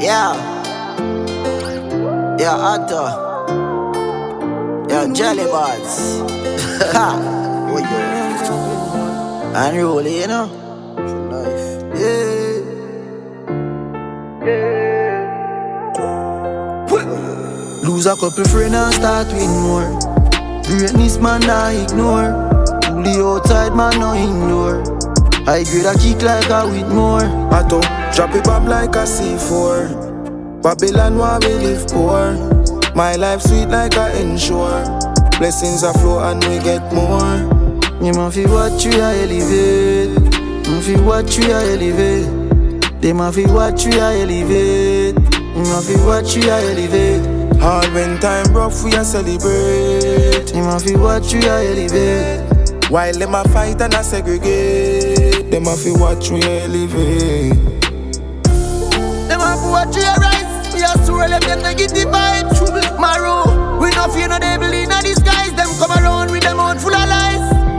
Yeah, yeah, Otto, yeah, Jelly Buds. Ha, oh yeah, unruly, you know. Yeah, lose a couple friends and start with more. Greatness man I ignore. Fully outside man no ignore. I grade a kick like a with more. Atto, drop it bomb like a C4. Babylon where we live poor. My life sweet like a ensure. Blessings are flow and we get more. You man fi watch you a elevate. Man fi watch you a elevate. They man fi watch you a elevate. You man fi watch you a elevate. All when time rough we a celebrate. You man fi watch you a elevate. While them a fight and a segregate, them a fi watch we elevate. Them a fi watch you a rise. We a swirl them negative vibes. Maru, we no fear no devil in a disguise. Them come around with them out full of lies.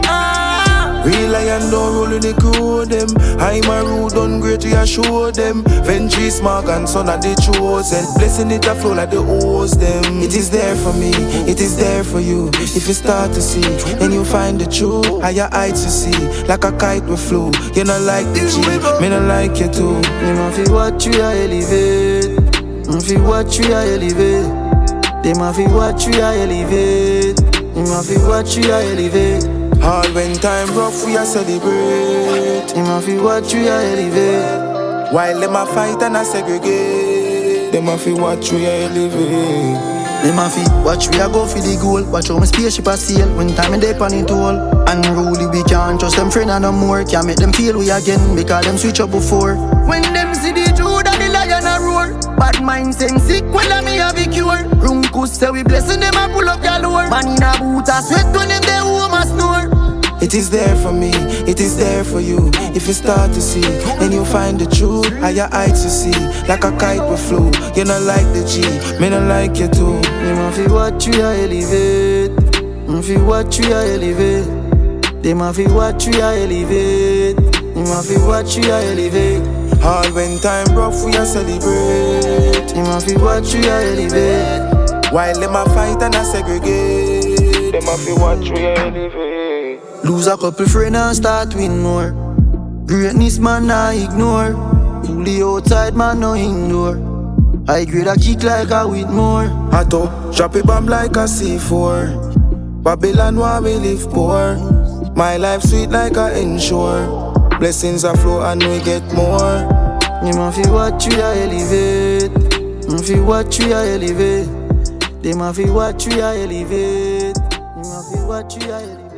Real lion don't roll in the crew them. I'm a rude done great we a show them. Ventry smart and son of the chosen. Blessing it a flow like the hose them. It is there for me, it is there for you. If you start to see, then you find the truth. Higher heights you see, like a kite we flew. You not like the G, me not like you too. You man fi watch you a elevate. Man fi watch you a elevate. They man fi watch you a elevate. You man fi watch you a elevate. All when time rough we a celebrate. You man fi watch you a elevate. While them a fight and a segregate, them a fi watch we a elevate. Them a fi watch we a go for the goal. Watch how my spaceship a sail when time they pan it all. Unruly we can't trust them friend and no more. Can't make them feel we again because them switch up before. When them see the Jude and the lion a roar. Bad mind send sick when me have a cure. Runkus say we blessing them a pull up your lure. Man in a boot a sweat when them they home a snore. It is there for me, it is there for you. If you start to see, then you find the truth. Higher heights you see, like a kite we flew. You not like the G, me not like you too. You man fi watch you a elevate. Man fi watch you a elevate. They man fi watch you a elevate. You man fi watch you a elevate. All when time rough we a celebrate. You man fi watch you a elevate. While them a fight and a segregate, them a fi watch we a elevate. Lose a couple friends and start win more. Greatness man I ignore. Fully outside man no ignore. I grade a kick like a with more. Atto, drop it bomb like a C4. Babylon where we live poor. My life sweet like a ensure. Blessings are flow and we get more. You man fi watch you a elevate. Man fi watch you a elevate. They man fi watch you a elevate. You man fi watch you a elevate.